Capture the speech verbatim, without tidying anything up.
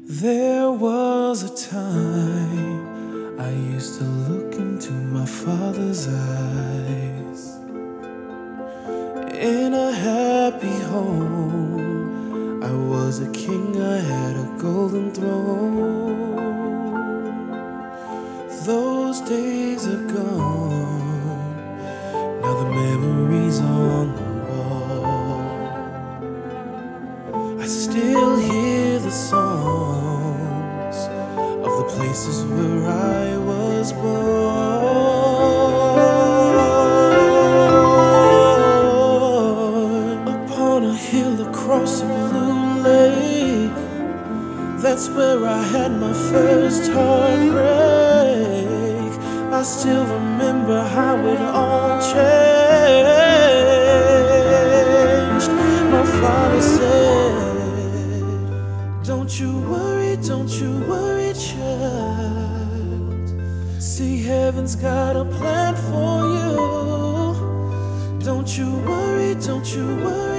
There was a time I used to look into my father's eyes. In a happy home, I was a king, I had a golden throne. Those days are gone, now the memories on the wall. I still hear the songs of the places where I was born. Upon a hill across a blue lake, that's where I had my first heartbreak. I still remember how it all changed. My father said, "Don't you worry, don't you worry, child. See, heaven's got a plan for you. Don't you worry, don't you worry,